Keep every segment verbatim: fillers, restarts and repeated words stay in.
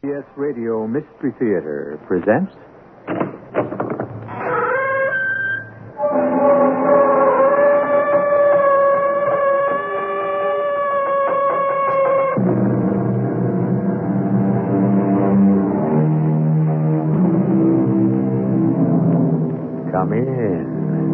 C B S Radio Mystery Theater presents... Come in.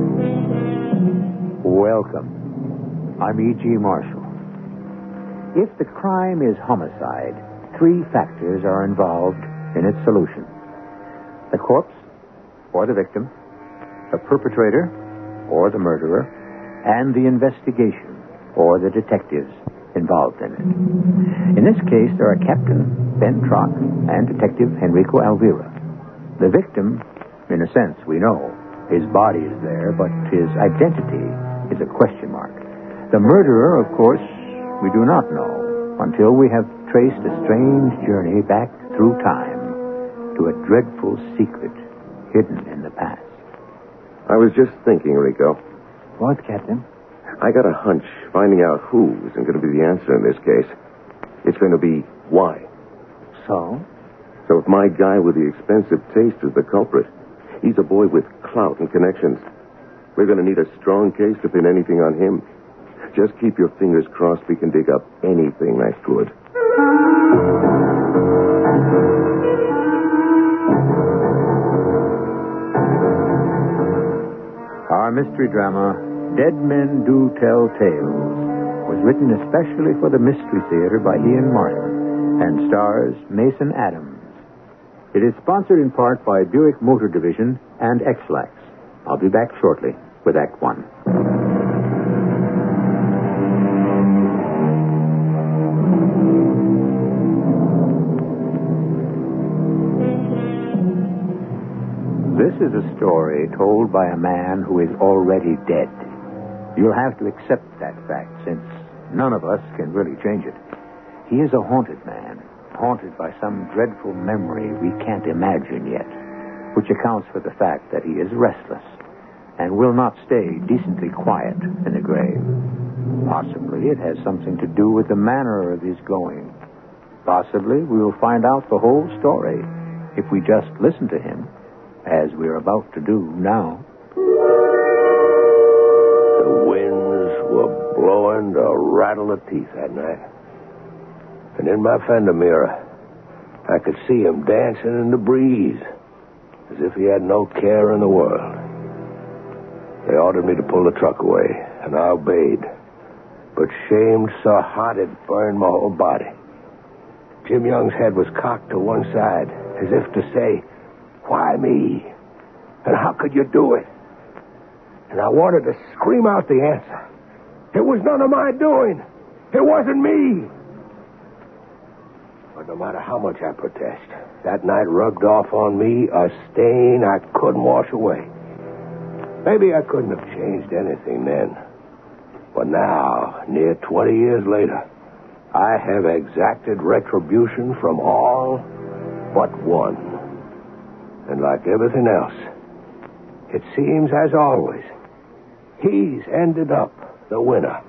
Welcome. I'm E G. Marshall. If the crime is homicide, three factors are involved in its solution. The corpse, or the victim, the perpetrator, or the murderer, and the investigation, or the detectives involved in it. In this case, there are Captain Ben Trock and Detective Enrico Alvira. The victim, in a sense, we know. His body is there, but his identity is a question mark. The murderer, of course, we do not know until we have traced a strange journey back through time to a dreadful secret hidden in the past. I was just thinking, Rico. What, Captain? I got a hunch finding out who isn't going to be the answer in this case. It's going to be why. So? So if my guy with the expensive taste is the culprit, he's a boy with clout and connections. We're going to need a strong case to pin anything on him. Just keep your fingers crossed we can dig up anything that's good. Our mystery drama, Dead Men Do Tell Tales, was written especially for the Mystery Theater by Ian Martin and stars Mason Adams. It is sponsored in part by Buick Motor Division and X-Lax. I'll be back shortly with Act One. This is a story told by a man who is already dead. You'll have to accept that fact, since none of us can really change it. He is a haunted man, haunted by some dreadful memory we can't imagine yet, which accounts for the fact that he is restless and will not stay decently quiet in the grave. Possibly it has something to do with the manner of his going. Possibly we will find out the whole story if we just listen to him, as we're about to do now. The winds were blowing to rattle the teeth that night. And in my fender mirror, I could see him dancing in the breeze, as if he had no care in the world. They ordered me to pull the truck away, and I obeyed. But shamed so hot it burned my whole body. Jim Young's head was cocked to one side, as if to say, "Why me? And how could you do it?" And I wanted to scream out the answer. It was none of my doing. It wasn't me. But no matter how much I protest, that night rubbed off on me a stain I couldn't wash away. Maybe I couldn't have changed anything then. But now, near twenty years later, I have exacted retribution from all but one. And like everything else, it seems, as always, he's ended up the winner.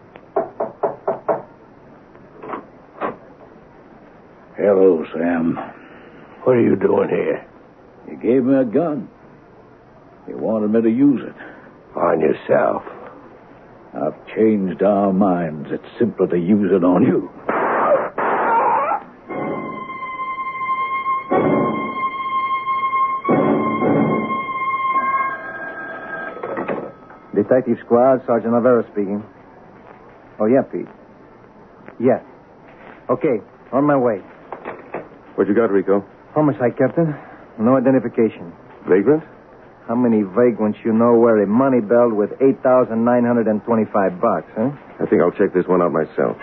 Hello, Sam. What are you doing here? You gave me a gun. You wanted me to use it. On yourself. I've changed our minds. It's simpler to use it on you. Detective Squad, Sergeant Alvera speaking. Oh, yeah, Pete. Yeah. Okay, on my way. What you got, Rico? Homicide, Captain. No identification. Vagrant? How many vagrants you know wear a money belt with eight thousand nine hundred twenty-five bucks, huh? I think I'll check this one out myself.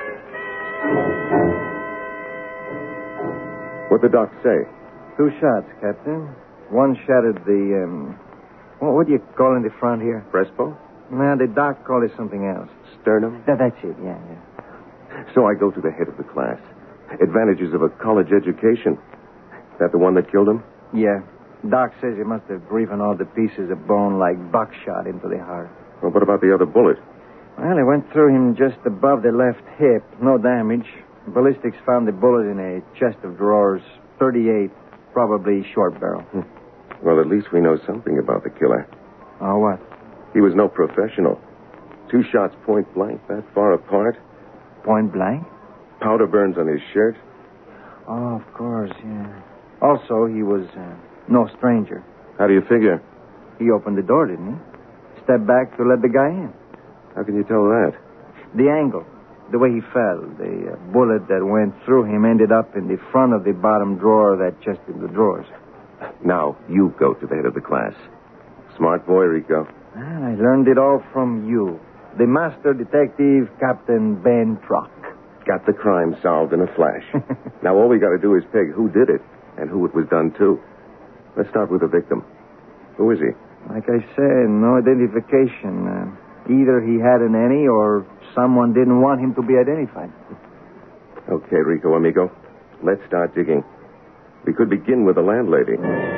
What'd the doc say? Two shots, Captain. One shattered the, um... What, what do you call in the front here? Breastbone? Nah, the doc called it something else. Sternum? That, that's it, yeah, yeah. So I go to the head of the class. Advantages of a college education. That the one that killed him? Yeah. Doc says he must have driven all the pieces of bone like buckshot into the heart. Well, what about the other bullet? Well, it went through him just above the left hip. No damage. Ballistics found the bullet in a chest of drawers thirty-eight, probably short barrel. Hmm. Well, at least we know something about the killer. Oh, what? He was no professional. Two shots point blank, that far apart. Point blank? Powder burns on his shirt. Oh, of course, yeah. Also, he was uh, no stranger. How do you figure? He opened the door, didn't he? Stepped back to let the guy in. How can you tell that? The angle, the way he fell, the uh, bullet that went through him ended up in the front of the bottom drawer of that chest of the drawers. Now, you go to the head of the class. Smart boy, Rico. And I learned it all from you, the master detective, Captain Ben Truck. Got the crime solved in a flash. Now, all we got to do is peg who did it and who it was done to. Let's start with the victim. Who is he? Like I said, no identification. Uh, either he had an any or someone didn't want him to be identified. Okay, Rico, amigo. Let's start digging. We could begin with the landlady.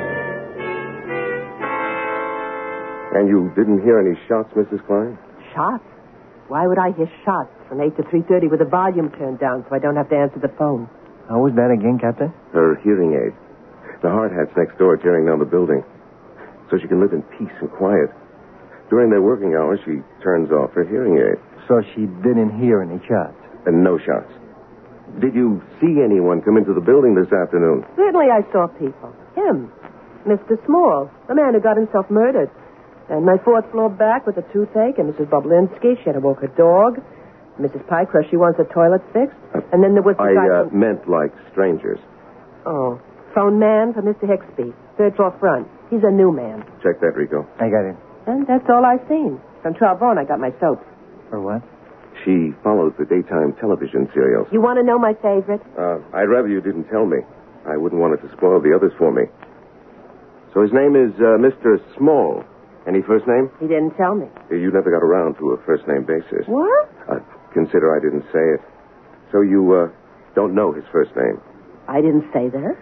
And you didn't hear any shots, Missus Klein? Shots? Why would I hear shots from eight to three thirty with the volume turned down so I don't have to answer the phone? How was that again, Captain? Her hearing aid. The hard hat's next door tearing down the building. So she can live in peace and quiet. During their working hours, she turns off her hearing aid. So she didn't hear any shots? And no shots. Did you see anyone come into the building this afternoon? Certainly I saw people. Him. Mister Small, the man who got himself murdered. And my fourth floor back with a toothache, and Missus Boblinski, she had to walk her dog. Missus Pycroft, she wants her toilet fixed. Uh, and then there was the I guy uh, from... meant like strangers. Oh. Phone man for Mister Hicksby. Third floor front. He's a new man. Check that, Rico. I got it. And that's all I've seen. From Tralbone, I got my soaps. For what? She follows the daytime television serials. You want to know my favorite? Uh, I'd rather you didn't tell me. I wouldn't want it to spoil the others for me. So his name is uh, Mister Small. Any first name? He didn't tell me. You never got around to a first-name basis. What? Uh, consider I didn't say it. So you uh, don't know his first name? I didn't say that.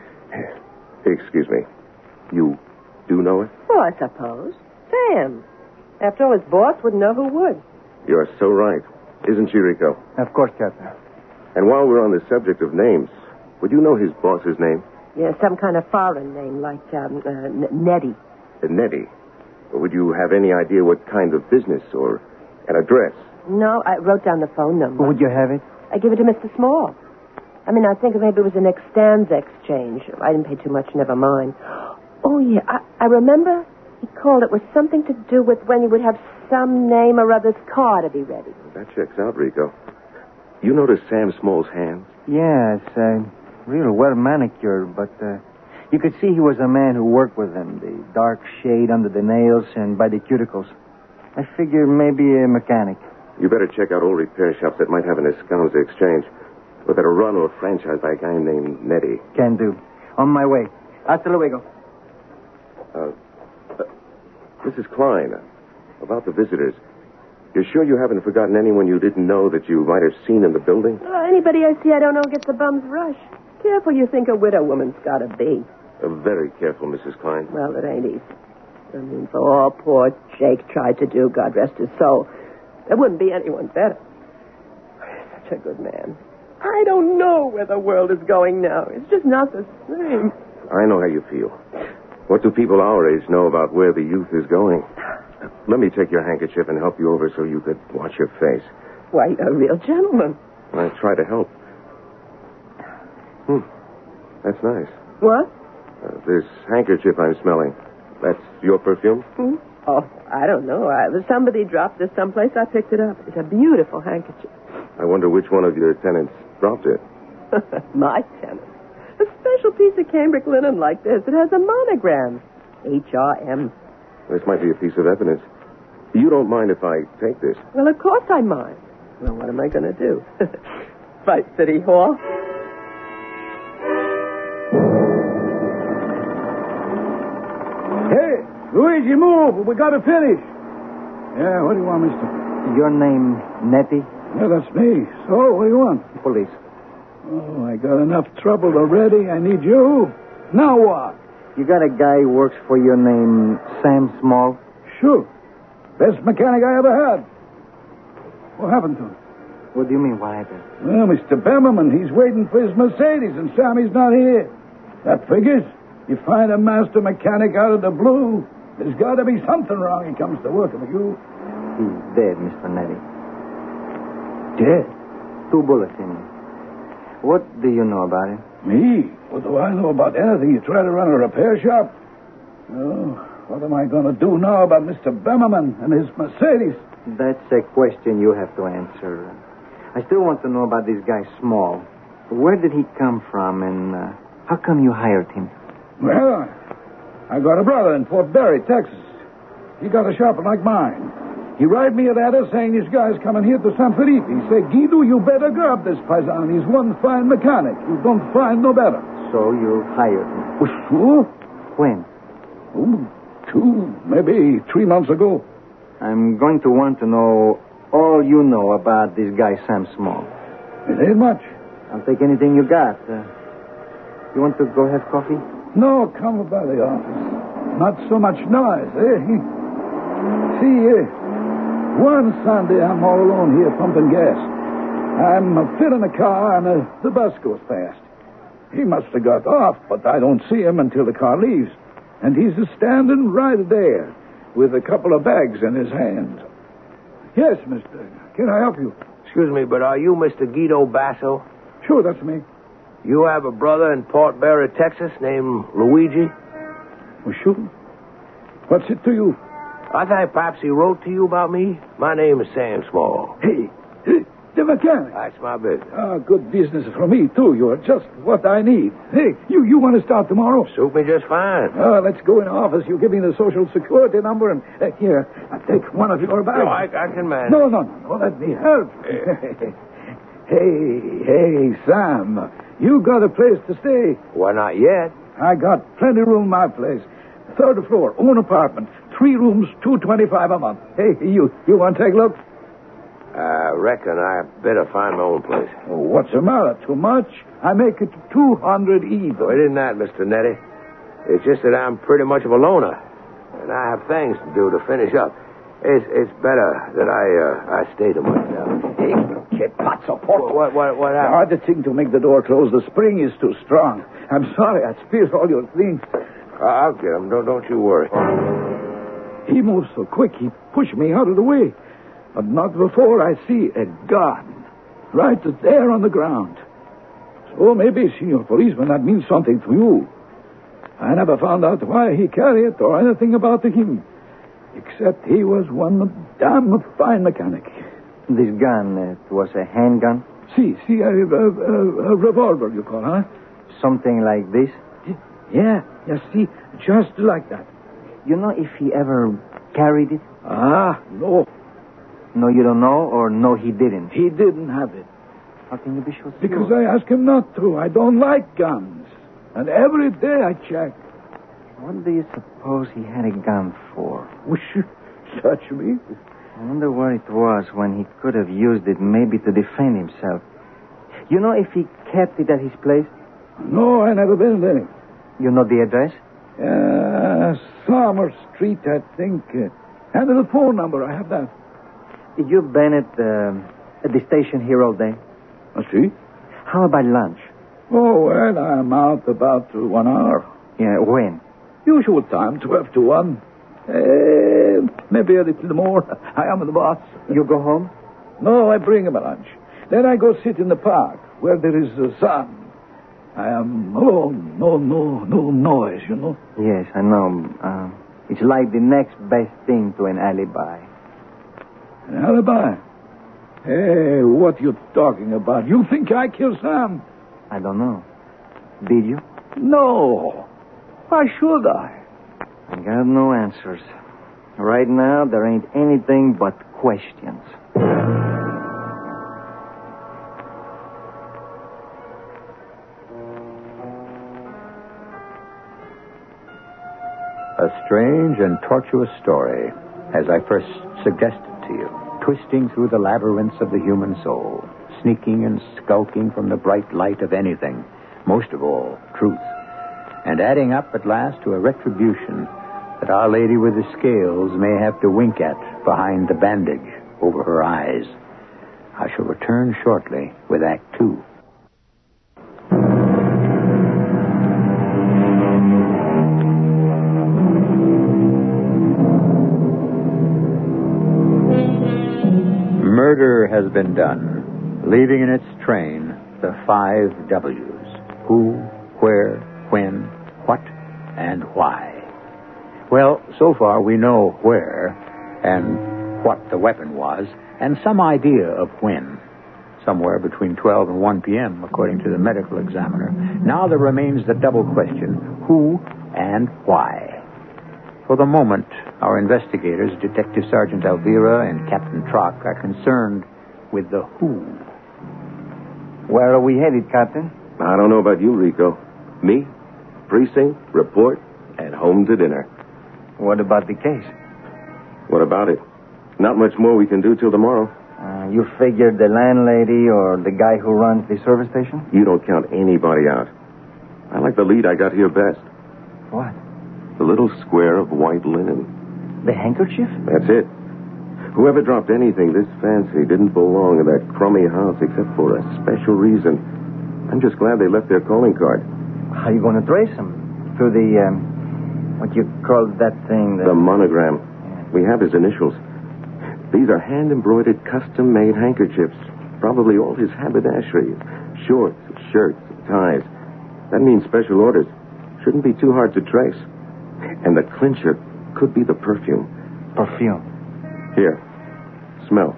Excuse me. You do know it? Well, I suppose. Sam. After all, his boss wouldn't know who would. You're so right. Isn't she, Rico? Of course, Captain. And while we're on the subject of names, would you know his boss's name? Yeah, some kind of foreign name like um, uh, N- Nettie. Uh, Nettie. Or would you have any idea what kind of business or an address? No, I wrote down the phone number. Would you have it? I give it to Mister Small. I mean, I think maybe it was an extends exchange. I didn't pay too much, never mind. Oh, yeah, I, I remember he called it was something to do with when you would have some name or other's car to be ready. That checks out, Rico. You notice Sam Small's hands? Yeah, it's uh, real well manicured, but uh, you could see he was a man who worked with them. The dark shade under the nails and by the cuticles. I figure maybe a mechanic. You better check out all repair shops that might have an Escamza exchange. Whether a run or a franchise by a guy named Nettie. Can do. On my way. Hasta luego. Uh, uh, Missus Klein, uh, about the visitors. You're sure you haven't forgotten anyone you didn't know that you might have seen in the building? Uh, anybody I see I don't know gets a bum's rush. Careful you think a widow woman's got to be. Uh, very careful, Missus Klein. Well, it ain't easy. I mean, for all poor Jake tried to do, God rest his soul, there wouldn't be anyone better. Such a good man. I don't know where the world is going now. It's just not the same. I know how you feel. What do people our age know about where the youth is going? Let me take your handkerchief and help you over so you could wash your face. Why, you're a real gentleman. I try to help. Hmm. That's nice. What? Uh, this handkerchief I'm smelling, that's your perfume? Hmm? Oh, I don't know. I, somebody dropped this someplace. I picked it up. It's a beautiful handkerchief. I wonder which one of your tenants dropped it. My tenant. A special piece of cambric linen like this. It has a monogram. H R M. This might be a piece of evidence. You don't mind if I take this? Well, of course I mind. Well, what am I going to do? Fight City Hall? Hey, Luigi, move. We got to finish. Yeah, what do you want, mister? Your name, Nettie? Yeah, that's me. So, what do you want? Police. Oh, I got enough trouble already. I need you. Now what? You got a guy who works for you named Sam Small? Sure. Best mechanic I ever had. What happened to him? What do you mean, what happened? Well, Mister Bemmerman, he's waiting for his Mercedes, and Sammy's not here. That figures. You find a master mechanic out of the blue, there's got to be something wrong when he comes to working with you. He's dead, Mister Nettie. Dead? Two bullets in him. What do you know about him? Me? What do I know about anything? You try to run a repair shop? Oh, what am I going to do now about Mister Bemmerman and his Mercedes? That's a question you have to answer. I still want to know about this guy Small. Where did he come from, and uh, how come you hired him? Well, I got a brother in Fort Berry, Texas. He got a shop like mine. He write me a letter saying this guy's coming here to San Felipe. He said, Guido, you better grab this paisan. He's one fine mechanic. You don't find no better. So you hired him? Well, sure. When? Oh, two, maybe three months ago. I'm going to want to know all you know about this guy, Sam Small. It ain't much. I'll take anything you got. Uh, you want to go have coffee? No, come by the office. Not so much noise, eh? See, uh, one Sunday I'm all alone here pumping gas. I'm uh, filling the car and uh, the bus goes past. He must have got off, but I don't see him until the car leaves. And he's standing right there with a couple of bags in his hand. Yes, mister. Can I help you? Excuse me, but are you Mister Guido Basso? Sure, that's me. You have a brother in Port Barre, Texas, named Luigi? Well, sure. What's it to you? I thought perhaps he wrote to you about me. My name is Sam Small. Hey, the mechanic. That's my business. Ah, good business for me, too. You're just what I need. Hey, you, you want to start tomorrow? Suit me just fine. Uh, let's go in the office. You give me the social security number, and uh, here, I'll take one of your bags. No, I, I can manage. No, no, no, no, let me help. Hey, hey, Sam, you got a place to stay. Why, not yet. I got plenty of room in my place. Third floor, own apartment, three rooms, two twenty-five a month. Hey, you, you want to take a look? I reckon I better find my own place. Oh, what's the matter? Too much? I make it two hundred even. Oh, it isn't that, Mister Nettie. It's just that I'm pretty much of a loner, and I have things to do to finish up. It's it's better that I uh, I stay to myself. Hey, kid, what's up? What, what, what, what The happened? hardest thing to make the door close. The spring is too strong. I'm sorry. I spilled all your things. I'll get him. Don't, don't you worry. He moved so quick, he pushed me out of the way. But not before I see a gun right there on the ground. So maybe, Senor Policeman, that means something to you. I never found out why he carried it or anything about him, except he was one damn fine mechanic. This gun, it was a handgun? See, see, a, a, a, a revolver, you call, huh? Something like this? Yeah, yeah, see, just like that. You know if he ever carried it? Ah, no. No, you don't know, or no, he didn't? He didn't have it. How can you be sure? Because I asked him not to. I don't like guns. And every day I check. What do you suppose he had a gun for? Wish you search me. I wonder where it was when he could have used it maybe to defend himself. You know if he kept it at his place? No, I never been there. You know the address? Uh, Summer Street, I think. Uh, and the phone number, I have that. You've been at, um, at the station here all day? I see. How about lunch? Oh, well, I'm out about uh, one hour. Yeah, when? Usual time, twelve to one. Uh, maybe a little more. I am the boss. You go home? No, I bring him a lunch. Then I go sit in the park where there is uh, sun. I am alone. No, no, no noise, you know. Yes, I know. Uh, it's like the next best thing to an alibi. An alibi? Hey, what you talking about? You think I killed Sam? I don't know. Did you? No. Why should I? I got no answers. Right now, there ain't anything but questions. A strange and tortuous story, as I first suggested to you, twisting through the labyrinths of the human soul, sneaking and skulking from the bright light of anything, most of all, truth, and adding up at last to a retribution that Our Lady with the Scales may have to wink at behind the bandage over her eyes. I shall return shortly with Act Two. has been done, leaving in its train the five W's: who, where, when, what, and why. Well, so far we know where and what the weapon was, and some idea of when. Somewhere between twelve and one p.m., according to the medical examiner. Now there remains the double question: who and why? For the moment, our investigators, Detective Sergeant Elvira and Captain Trock, are concerned with the who. Where are we headed, Captain? I don't know about you, Rico. Me, precinct, report, and home to dinner. What about the case? What about it? Not much more we can do till tomorrow. Uh, you figured the landlady or the guy who runs the service station? You don't count anybody out. I like the lead I got here best. What? The little square of white linen. The handkerchief? That's it. Whoever dropped anything this fancy didn't belong in that crummy house except for a special reason. I'm just glad they left their calling card. How are you going to trace them? Through the, um, what you call that thing? The, the monogram. Yeah. We have his initials. These are hand-embroidered, custom-made handkerchiefs. Probably all his haberdashery. Shorts, shirts, ties. That means special orders. Shouldn't be too hard to trace. And the clincher could be the perfume. Perfume? Here. Smell.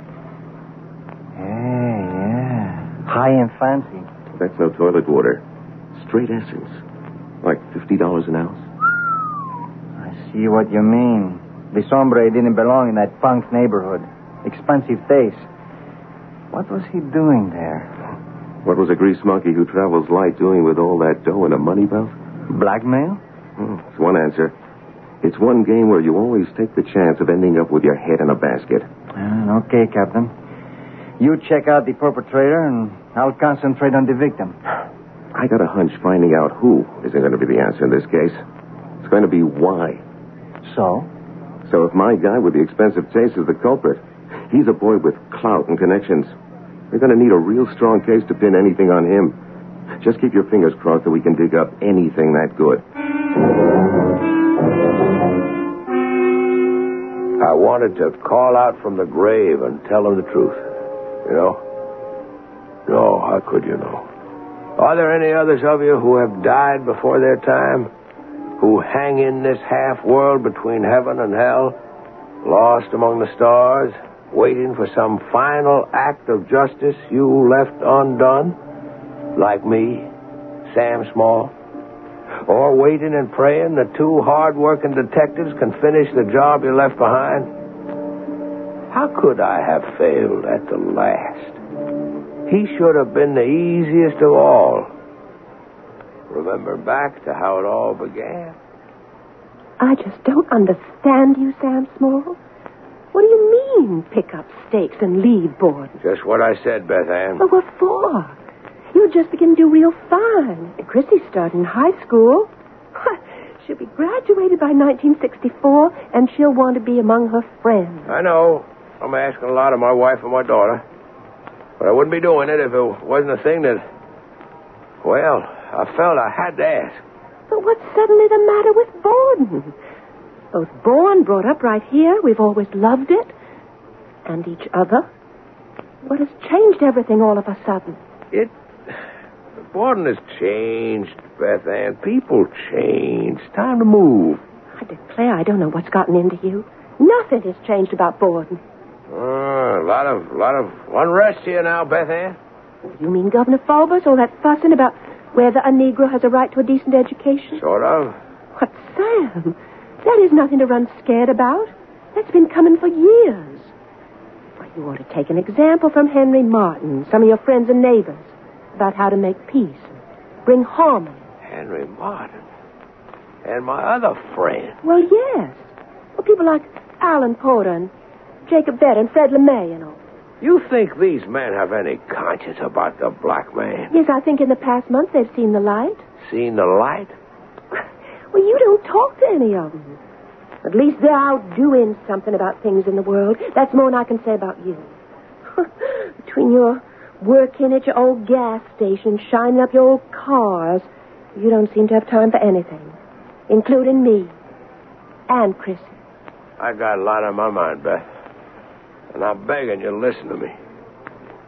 Yeah, yeah. High and fancy. That's no toilet water. Straight essence. Like fifty dollars an ounce. I see what you mean. This hombre didn't belong in that punk's neighborhood. Expensive taste. What was he doing there? What was a grease monkey who travels light doing with all that dough in a money belt? Blackmail? Hmm, it's one answer. It's one game where you always take the chance of ending up with your head in a basket. Uh, okay, Captain. You check out the perpetrator, and I'll concentrate on the victim. I got a hunch finding out who isn't going to be the answer in this case. It's going to be why. So? So if my guy with the expensive taste is the culprit, he's a boy with clout and connections. We're going to need a real strong case to pin anything on him. Just keep your fingers crossed that we can dig up anything that good. I wanted to call out from the grave and tell them the truth. You know? No, how could you know? Are there any others of you who have died before their time? Who hang in this half-world between heaven and hell? Lost among the stars? Waiting for some final act of justice you left undone? Like me, Sam Small? Or waiting and praying that two hard-working detectives can finish the job you left behind? How could I have failed at the last? He should have been the easiest of all. Remember back to how it all began? I just don't understand you, Sam Small. What do you mean, pick up stakes and leave Borden? Just what I said, Beth Ann. Well, what for? You'll just begin to do real fine. Chrissy's starting high school. She'll be graduated by nineteen sixty-four, and she'll want to be among her friends. I know. I'm asking a lot of my wife and my daughter. But I wouldn't be doing it if it wasn't a thing that, well, I felt I had to ask. But what's suddenly the matter with Borden? Both born, brought up right here. We've always loved it. And each other. What has changed everything all of a sudden? It... Borden has changed, Beth Ann. People change. Time to move. I declare I don't know what's gotten into you. Nothing has changed about Borden. Uh, a lot of, lot of unrest here now, Beth Ann. You mean Governor Fulbus? All that fussing about whether a Negro has a right to a decent education? Sort of. What, Sam? That is nothing to run scared about. That's been coming for years. Well, you ought to take an example from Henry Martin, some of your friends and neighbors, about how to make peace and bring harmony. Henry Martin? And my other friend? Well, yes. Well, people like Alan Porter and Jacob Bett and Fred LeMay and all. You think these men have any conscience about the black man? Yes, I think in the past month they've seen the light. Seen the light? Well, you don't talk to any of them. At least they're out doing something about things in the world. That's more than I can say about you. Between your working at your old gas station, shining up your old cars, you don't seem to have time for anything, including me and Chrissy. I got a lot on my mind, Beth. And I'm begging you to listen to me.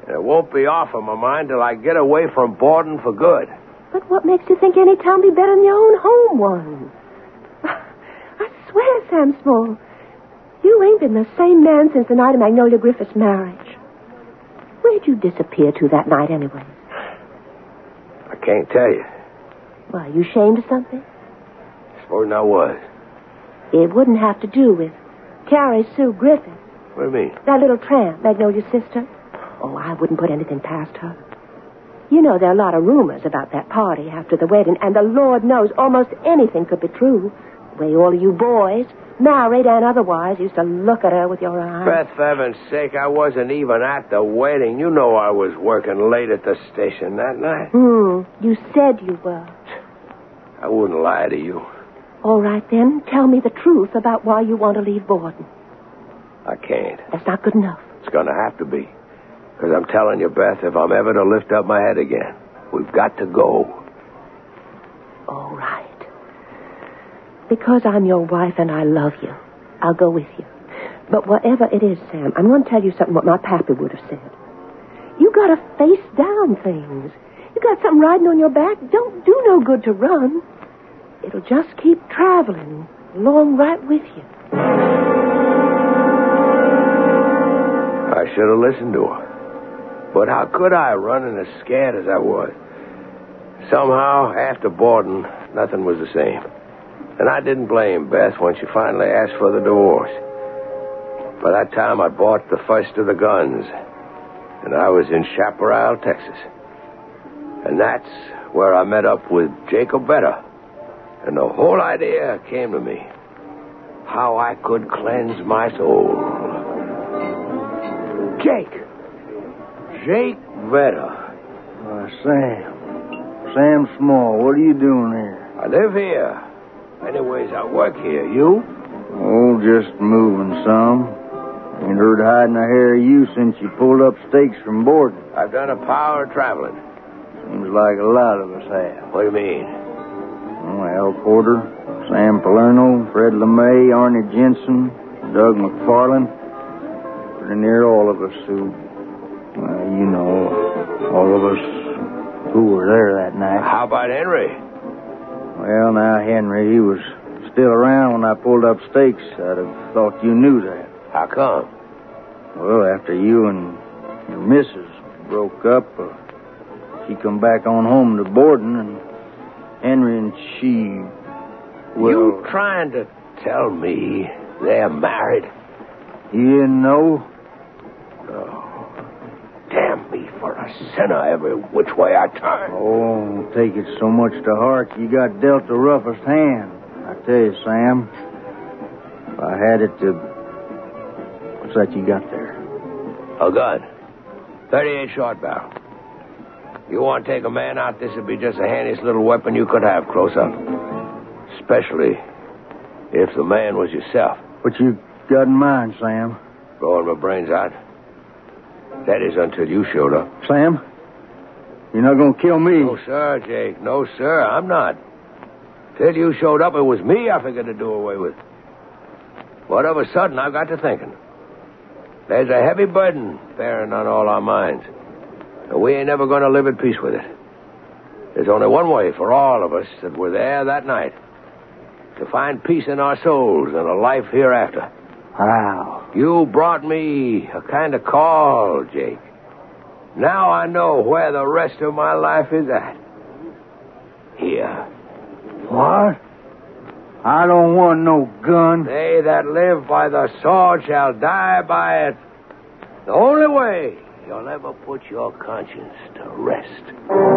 And it won't be off of my mind till I get away from Borden for good. But what makes you think any town be better than your own home one? I swear, Sam Small, you ain't been the same man since the night of Magnolia Griffith's marriage. Where'd you disappear to that night anyway? I can't tell you. Why, you ashamed of something? Supposing I was. It wouldn't have to do with Carrie Sue Griffith. What do you mean? That little tramp, Magnolia's sister. Oh, I wouldn't put anything past her. You know, there are a lot of rumors about that party after the wedding, and the Lord knows almost anything could be true. The way all of you boys, married and otherwise, used to look at her with your eyes. Beth, for heaven's sake, I wasn't even at the wedding. You know I was working late at the station that night. Hmm, you said you were. I wouldn't lie to you. All right, then, tell me the truth about why you want to leave Borden. I can't. That's not good enough. It's going to have to be. Because I'm telling you, Beth, if I'm ever to lift up my head again, we've got to go. All right. Because I'm your wife and I love you, I'll go with you. But whatever it is, Sam, I'm going to tell you something what my pappy would have said. You got to face down things. You got something riding on your back. Don't do no good to run. It'll just keep traveling along right with you. I should have listened to her. But how could I, running as scared as I was? Somehow, after Borden, nothing was the same. And I didn't blame Beth when she finally asked for the divorce. By that time, I bought the first of the guns. And I was in Chaparral, Texas. And that's where I met up with Jacob Vetter. And the whole idea came to me. How I could cleanse my soul. Jake! Jake Vetter. Uh, Sam. Sam Small, what are you doing here? I live here. Anyways, I work here. You? Oh, just moving some. Ain't heard hide nor hair of you since you pulled up stakes from Borden. I've done a power of traveling. Seems like a lot of us have. What do you mean? Oh, Al Porter, Sam Palerno, Fred LeMay, Arnie Jensen, Doug McFarland. Pretty near all of us who, well, you know, all of us who were there that night. How about Henry? Well, now, Henry, he was still around when I pulled up stakes. I'd have thought you knew that. How come? Well, after you and your missus broke up, uh, she come back on home to Borden, and Henry and she, well... You trying to tell me they're married? You didn't know? Oh, damn me for a sinner every which way I turn. Oh, don't take it so much to heart. You got dealt the roughest hand. I tell you, Sam, if I had it to... What's that you got there? A gun. thirty-eight short barrel. You want to take a man out, this would be just the handiest little weapon you could have close up. Especially if the man was yourself. What you got in mind, Sam? Blowing my brains out. That is until you showed up. Sam? You're not going to kill me? No, sir, Jake. No, sir, I'm not. Till you showed up, it was me I figured to do away with. But of a sudden, I got to thinking. There's a heavy burden bearing on all our minds. And we ain't never going to live at peace with it. There's only one way for all of us that were there that night. To find peace in our souls and a life hereafter. Wow. You brought me a kind of call, Jake. Now I know where the rest of my life is at. Here. What? I don't want no gun. They that live by the sword shall die by it. The only way you'll ever put your conscience to rest.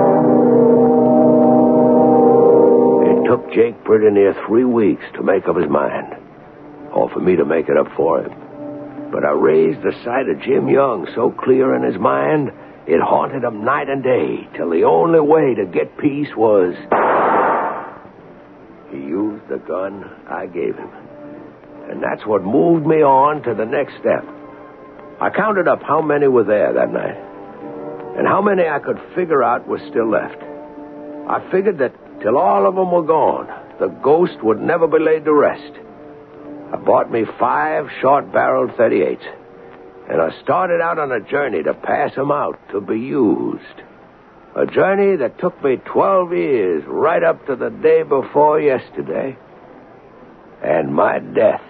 It took Jake pretty near three weeks to make up his mind. Or for me to make it up for him. But I raised the sight of Jim Young so clear in his mind, it haunted him night and day, till the only way to get peace was... He used the gun I gave him. And that's what moved me on to the next step. I counted up how many were there that night. And how many I could figure out was still left. I figured that till all of them were gone, the ghost would never be laid to rest. I bought me five short-barreled thirty-eights. And I started out on a journey to pass 'em out, to be used. A journey that took me twelve years, right up to the day before yesterday. And my death.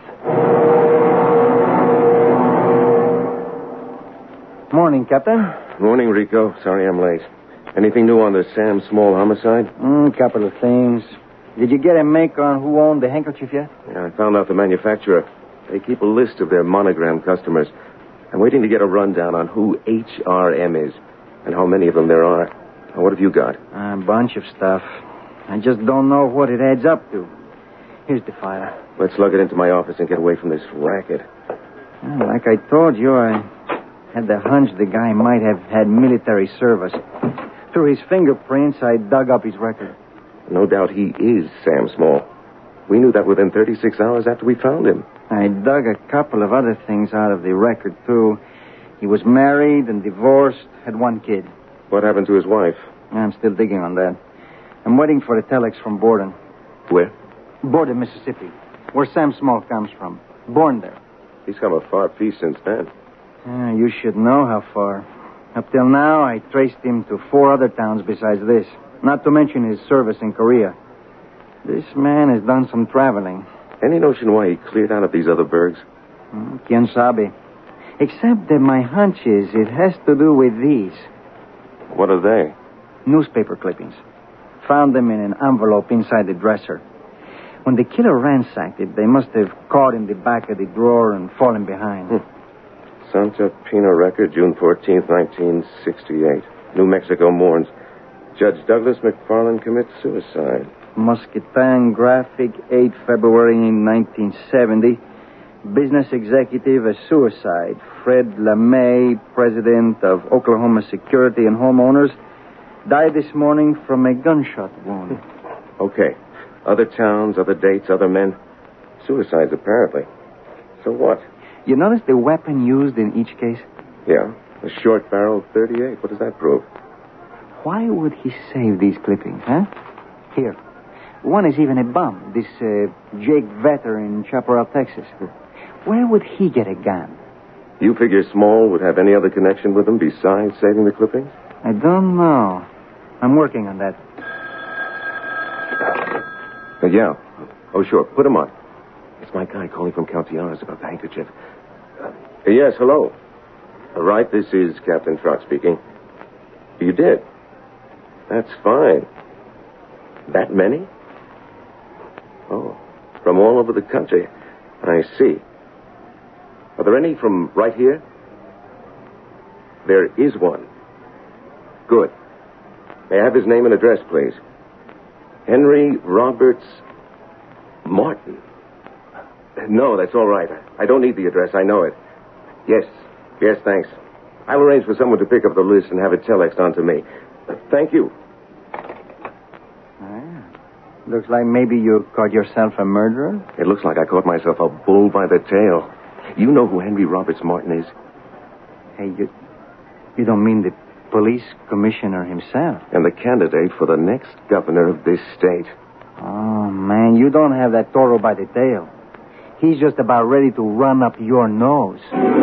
Morning, Captain. Morning, Rico. Sorry I'm late. Anything new on the Sam Small homicide? Mm, couple of things. Did you get a make on who owned the handkerchief yet? Yeah, I found out the manufacturer. They keep a list of their monogram customers. I'm waiting to get a rundown on who H R M is and how many of them there are. Now, what have you got? A bunch of stuff. I just don't know what it adds up to. Here's the file. Let's lug it into my office and get away from this racket. Well, like I told you, I had the hunch the guy might have had military service. Through his fingerprints, I dug up his record. No doubt he is Sam Small. We knew that within thirty-six hours after we found him. I dug a couple of other things out of the record, too. He was married and divorced, had one kid. What happened to his wife? I'm still digging on that. I'm waiting for a telex from Borden. Where? Borden, Mississippi, where Sam Small comes from. Born there. He's come a far piece since then. Uh, you should know how far. Up till now, I traced him to four other towns besides this, not to mention his service in Korea. This man has done some traveling. Any notion why he cleared out of these other burgs? Mm, Quien sabe. Except that my hunch is it has to do with these. What are they? Newspaper clippings. Found them in an envelope inside the dresser. When the killer ransacked it, they must have caught in the back of the drawer and fallen behind. Hmm. Santa Pina Record, June fourteenth, nineteen sixty-eight. New Mexico mourns. Judge Douglas McFarland commits suicide. Muscatine Graphic, the eighth of February, nineteen seventy. Business executive, a suicide. Fred LeMay, president of Oklahoma Security and Homeowners, died this morning from a gunshot wound. Okay. Other towns, other dates, other men. Suicides, apparently. So what? You notice the weapon used in each case? Yeah. A short barrel thirty-eight. What does that prove? Why would he save these clippings, huh? Here. One is even a bum. This uh, Jake Vetter in Chaparral, Texas. Where would he get a gun? You figure Small would have any other connection with him besides saving the clippings? I don't know. I'm working on that. Uh, yeah. Oh, sure. Put him on. It's my guy calling from Caltiaras about the handkerchief. Uh, yes, hello. All right, this is Captain Trot speaking. You did? That's fine. That many? Oh, from all over the country. I see. Are there any from right here? There is one. Good. May I have his name and address, please? Henry Roberts Martin. No, that's all right. I don't need the address. I know it. Yes. Yes, thanks. I'll arrange for someone to pick up the list and have it telexed on to me. Uh, thank you. Ah, looks like maybe you caught yourself a murderer. It looks like I caught myself a bull by the tail. You know who Henry Roberts Martin is? Hey, you, you don't mean the police commissioner himself? And the candidate for the next governor of this state. Oh, man, you don't have that toro by the tail. He's just about ready to run up your nose.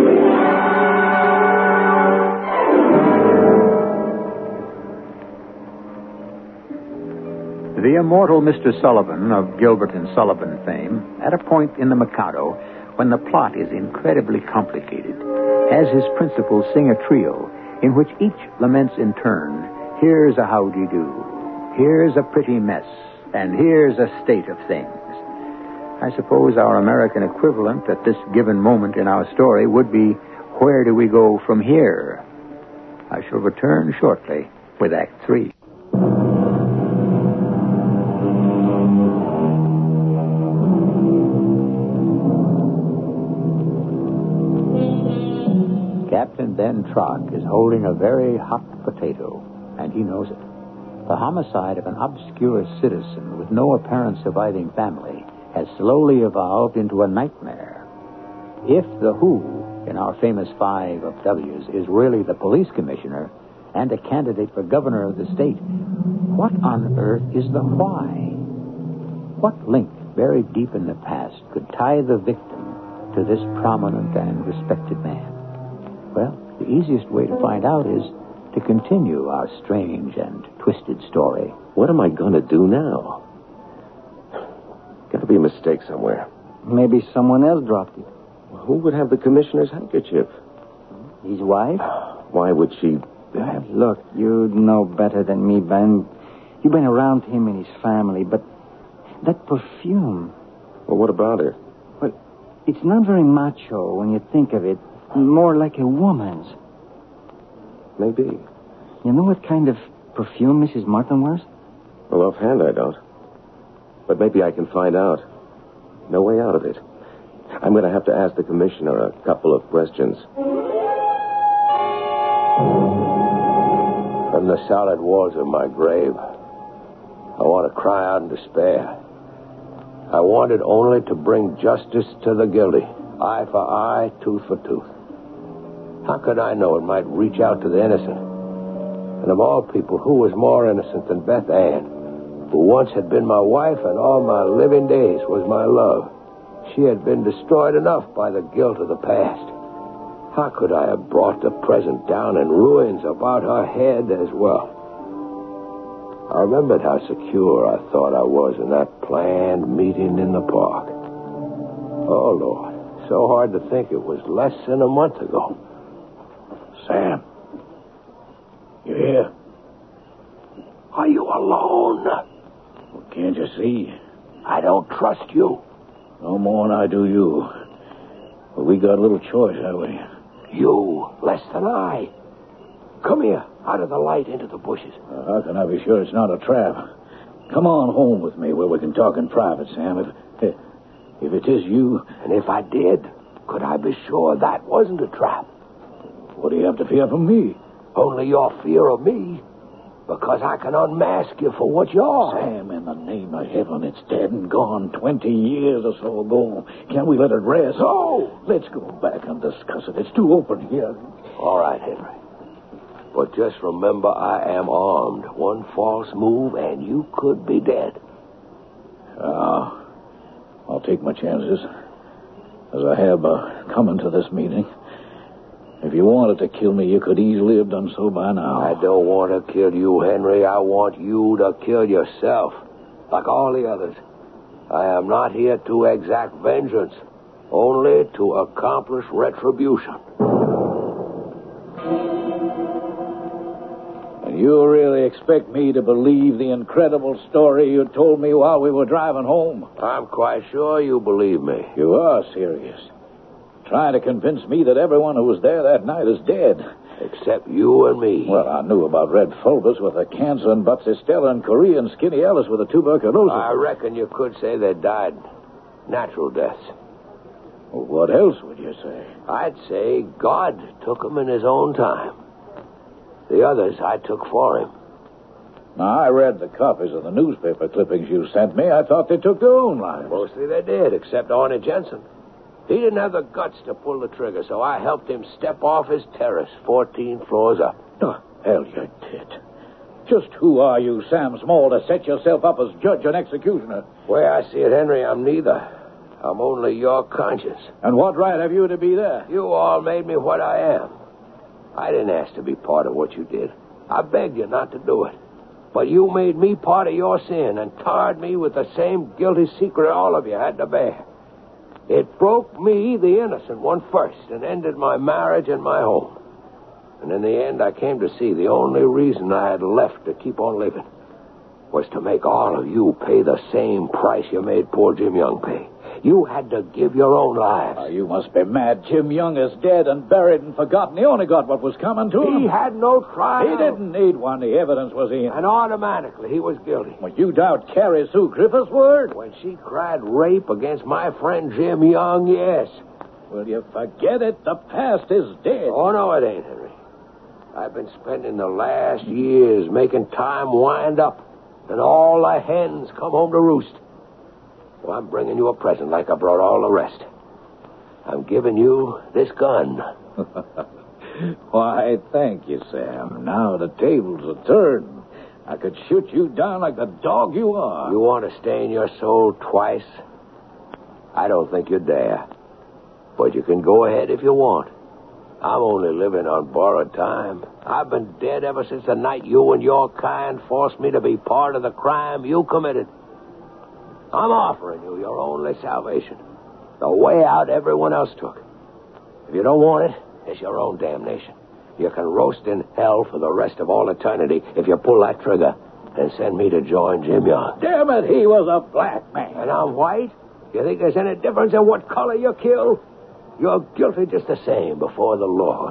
The immortal Mister Sullivan of Gilbert and Sullivan fame, at a point in The Mikado, when the plot is incredibly complicated, has his principals sing a trio in which each laments in turn, here's a howdy-do, here's a pretty mess, and here's a state of things. I suppose our American equivalent at this given moment in our story would be, where do we go from here? I shall return shortly with Act Three. Captain Ben Trott is holding a very hot potato, and he knows it. The homicide of an obscure citizen with no apparent surviving family has slowly evolved into a nightmare. If the who in our famous five of W's is really the police commissioner and a candidate for governor of the state, what on earth is the why? What link buried deep in the past could tie the victim to this prominent and respected man? Well, the easiest way to find out is to continue our strange and twisted story. What am I going to do now? Got to be a mistake somewhere. Maybe someone else dropped it. Who would have the commissioner's handkerchief? His wife? Why would she... Uh, look, you know better than me, Ben. You've been around him and his family, but that perfume... Well, what about it? Well, it's not very macho when you think of it. More like a woman's. Maybe. You know what kind of perfume Missus Martin wears? Well, offhand, I don't. But maybe I can find out. No way out of it. I'm going to have to ask the commissioner a couple of questions. From the solid walls of my grave, I want to cry out in despair. I wanted only to bring justice to the guilty. Eye for eye, tooth for tooth. How could I know it might reach out to the innocent? And of all people, who was more innocent than Beth Ann, who once had been my wife and all my living days was my love? She had been destroyed enough by the guilt of the past. How could I have brought the present down in ruins about her head as well? I remembered how secure I thought I was in that planned meeting in the park. Oh, Lord, so hard to think it was less than a month ago. Sam, you here? Are you alone? Well, can't you see? I don't trust you. No more than I do you. But we got a little choice, have we? You, less than I. Come here, out of the light into the bushes. Uh, how can I be sure it's not a trap? Come on home with me where we can talk in private, Sam. If, if it is you... And if I did, could I be sure that wasn't a trap? What do you have to fear from me? Only your fear of me. Because I can unmask you for what you are. Sam, in the name of heaven, it's dead and gone twenty years or so ago. Can't we let it rest? No! Let's go back and discuss it. It's too open here. All right, Henry. But just remember, I am armed. One false move, and you could be dead. Uh, I'll take my chances. As I have uh, coming to this meeting. If you wanted to kill me, you could easily have done so by now. I don't want to kill you, Henry. I want you to kill yourself, like all the others. I am not here to exact vengeance, only to accomplish retribution. And you really expect me to believe the incredible story you told me while we were driving home? I'm quite sure you believe me. You are serious. Trying to convince me that everyone who was there that night is dead. Except you and me. Well, I knew about Red Fulvus with the cancer and Butsy Stella and Korea and Skinny Ellis with the tuberculosis. I reckon you could say they died natural deaths. Well, what else would you say? I'd say God took them in his own time. The others I took for him. Now, I read the copies of the newspaper clippings you sent me. I thought they took their own lives. Mostly they did, except Arnie Jensen. He didn't have the guts to pull the trigger, so I helped him step off his terrace fourteen floors up. Oh, hell, you did. Just who are you, Sam Small, to set yourself up as judge and executioner? The way I see it, Henry, I'm neither. I'm only your conscience. And what right have you to be there? You all made me what I am. I didn't ask to be part of what you did. I begged you not to do it. But you made me part of your sin and tarred me with the same guilty secret all of you had to bear. It broke me, the innocent one, first, and ended my marriage and my home. And in the end, I came to see the only reason I had left to keep on living was to make all of you pay the same price you made poor Jim Young pay. You had to give your own lives. Oh, you must be mad. Jim Young is dead and buried and forgotten. He only got what was coming to him. He had no trial. He didn't need one. The evidence was in. And automatically, he was guilty. Well, you doubt Carrie Sue Griffith's word? When she cried rape against my friend Jim Young, yes. Will you forget it? The past is dead. Oh, no, it ain't, Henry. I've been spending the last years making time wind up, and all the hens come home to roost. So I'm bringing you a present like I brought all the rest. I'm giving you this gun. Why, thank you, Sam. Now the tables are turned. I could shoot you down like the dog you are. You want to stain your soul twice? I don't think you dare. But you can go ahead if you want. I'm only living on borrowed time. I've been dead ever since the night you and your kind forced me to be part of the crime you committed. I'm offering you your only salvation. The way out everyone else took. If you don't want it, it's your own damnation. You can roast in hell for the rest of all eternity if you pull that trigger and send me to join Jim Young. Damn it, he was a black man. And I'm white? You think there's any difference in what color you kill? You're guilty just the same before the Lord.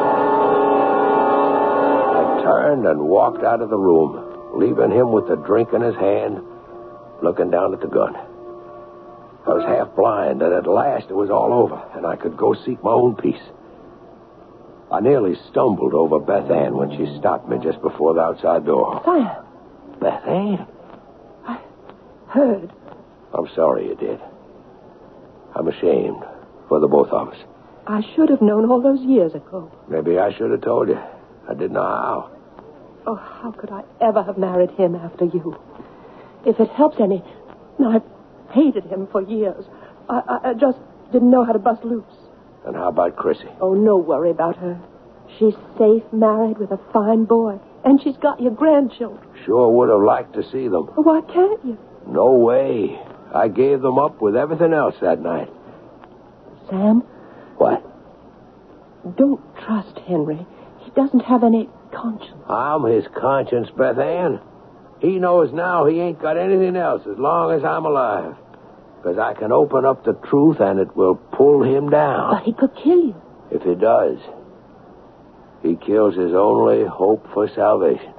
I turned and walked out of the room, leaving him with the drink in his hand, looking down at the gun. I was half blind, and at last it was all over, and I could go seek my own peace. I nearly stumbled over Beth Ann when she stopped me just before the outside door. Sam. Beth Ann? I heard. I'm sorry you did. I'm ashamed for the both of us. I should have known all those years ago. Maybe I should have told you. I didn't know how. Oh, how could I ever have married him after you? If it helps any, I've hated him for years. I, I, I just didn't know how to bust loose. And how about Chrissy? Oh, no worry about her. She's safe, married with a fine boy. And she's got your grandchildren. Sure would have liked to see them. Why can't you? No way. I gave them up with everything else that night. Sam? What? Don't trust Henry. He doesn't have any conscience. I'm his conscience, Beth Ann. He knows now he ain't got anything else as long as I'm alive. Because I can open up the truth and it will pull him down. But he could kill you. If he does, he kills his only hope for salvation.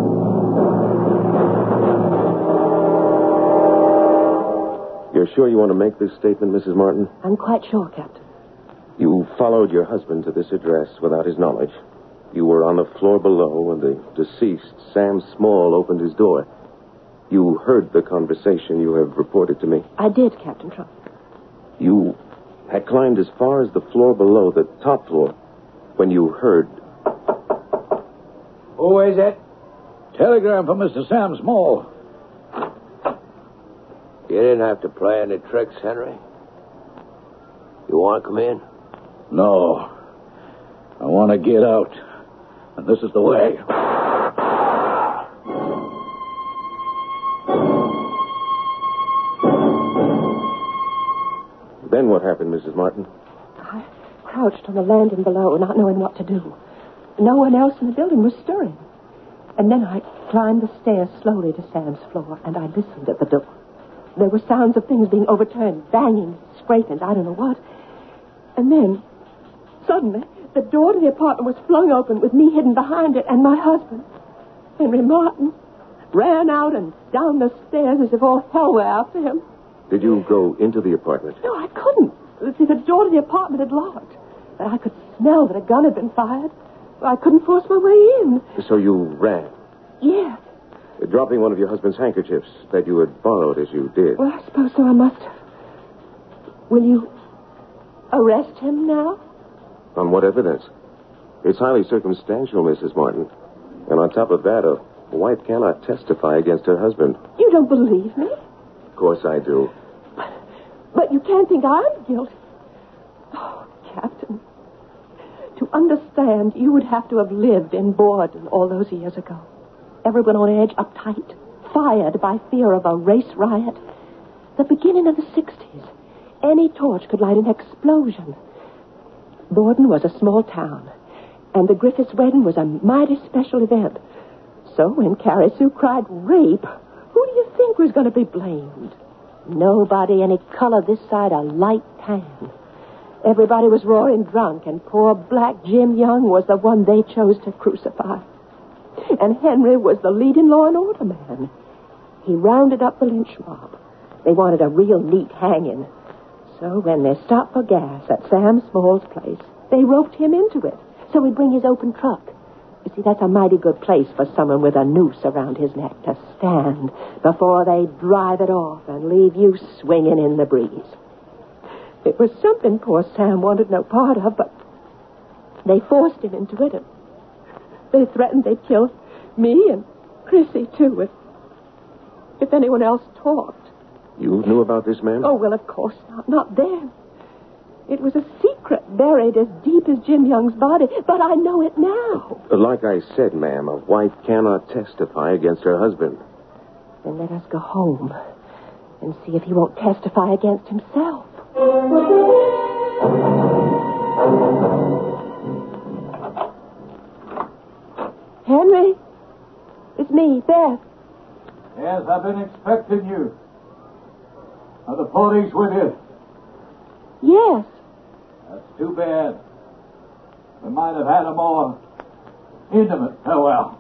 You're sure you want to make this statement, Missus Martin? I'm quite sure, Captain. You followed your husband to this address without his knowledge. You were on the floor below when the deceased, Sam Small, opened his door. You heard the conversation you have reported to me. I did, Captain Trump. You had climbed as far as the floor below, the top floor, when you heard... Who is it? Telegram from Mister Sam Small. You didn't have to play any tricks, Henry. You want to come in? No. I want to get out. And this is the way. Then what happened, Missus Martin? I crouched on the landing below, not knowing what to do. No one else in the building was stirring. And then I climbed the stairs slowly to Sam's floor, and I listened at the door. There were sounds of things being overturned, banging, scraping, I don't know what. And then, suddenly, the door to the apartment was flung open with me hidden behind it, and my husband, Henry Martin, ran out and down the stairs as if all hell were after him. Did you go into the apartment? No, I couldn't. See, the door to the apartment had locked. But I could smell that a gun had been fired. I couldn't force my way in. So you ran? Yes. Dropping one of your husband's handkerchiefs that you had borrowed as you did. Well, I suppose so. I must have. Will you arrest him now? On what evidence? It's highly circumstantial, Missus Martin. And on top of that, a wife cannot testify against her husband. You don't believe me? Of course I do. But, but you can't think I'm guilty. Oh, Captain. To understand, you would have to have lived in Borden all those years ago. Everyone on edge, uptight, fired by fear of a race riot. The beginning of the sixties. Any torch could light an explosion. Borden was a small town, and the Griffiths' wedding was a mighty special event. So when Carrie Sue cried rape, who do you think was going to be blamed? Nobody any color this side a light tan. Everybody was roaring drunk, and poor black Jim Young was the one they chose to crucify. And Henry was the leading law and order man. He rounded up the lynch mob. They wanted a real neat hanging. So when they stopped for gas at Sam Small's place, they roped him into it so he'd bring his open truck. You see, that's a mighty good place for someone with a noose around his neck to stand before they drive it off and leave you swinging in the breeze. It was something poor Sam wanted no part of, but they forced him into it. And they threatened they'd kill me and Chrissy, too, if, if anyone else talked. You knew about this man? Oh, well, of course not. Not then. It was a secret. secret buried as deep as Jim Young's body, but I know it now. Like I said, ma'am, a wife cannot testify against her husband. Then let us go home and see if he won't testify against himself. Henry, it's me, Beth. Yes, I've been expecting you. Are the police with you? Yes. That's too bad. We might have had a more intimate powwow.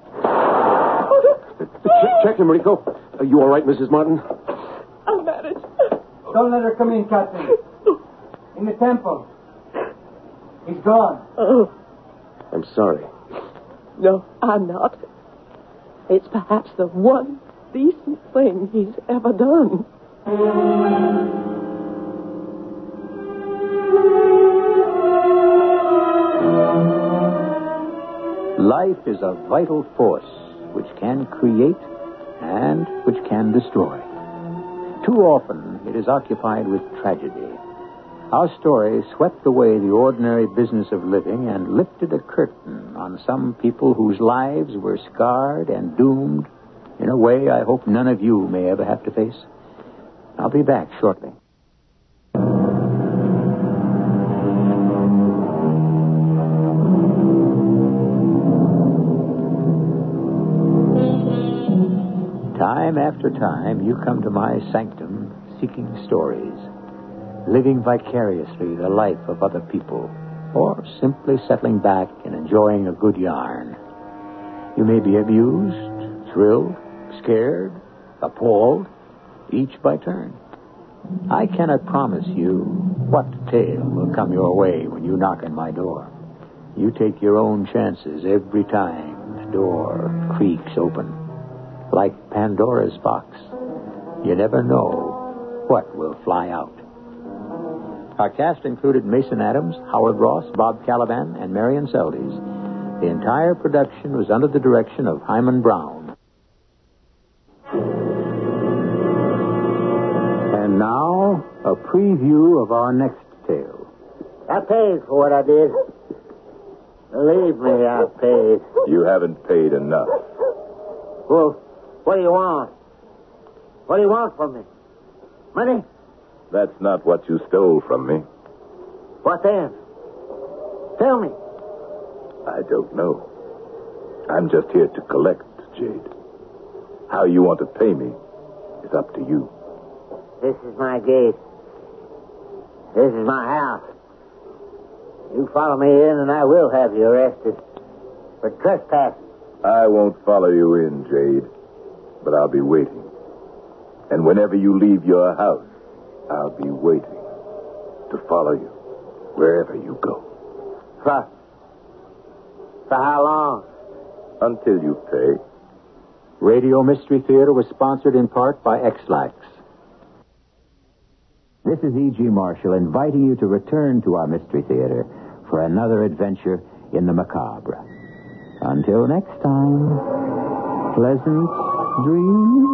Check, check him, Rico. Are you all right, Missus Martin? I'll manage. Don't let her come in, Captain. In the temple. He's gone. Oh, I'm sorry. no, I'm not. It's perhaps the one decent thing he's ever done. Life is a vital force which can create and which can destroy. Too often it is occupied with tragedy. Our story swept away the ordinary business of living and lifted a curtain on some people whose lives were scarred and doomed in a way I hope none of you may ever have to face. I'll be back shortly. Time after time, you come to my sanctum seeking stories, living vicariously the life of other people, or simply settling back and enjoying a good yarn. You may be amused, thrilled, scared, appalled, each by turn. I cannot promise you what tale will come your way when you knock on my door. You take your own chances every time the door creaks open. Like Pandora's box, you never know what will fly out. Our cast included Mason Adams, Howard Ross, Bob Caliban, and Marion Seldes. The entire production was under the direction of Hyman Brown. And now, a preview of our next tale. I paid for what I did. Believe me, I paid. You haven't paid enough. Well, what do you want? What do you want from me? Money? That's not what you stole from me. What then? Tell me. I don't know. I'm just here to collect, Jade. How you want to pay me is up to you. This is my gate. This is my house. You follow me in and I will have you arrested for trespassing. I won't follow you in, Jade, but I'll be waiting. And whenever you leave your house, I'll be waiting to follow you wherever you go. For, for how long? Until you pay. Radio Mystery Theater was sponsored in part by X-Lax. This is E G. Marshall inviting you to return to our Mystery Theater for another adventure in the macabre. Until next time, pleasant dreams.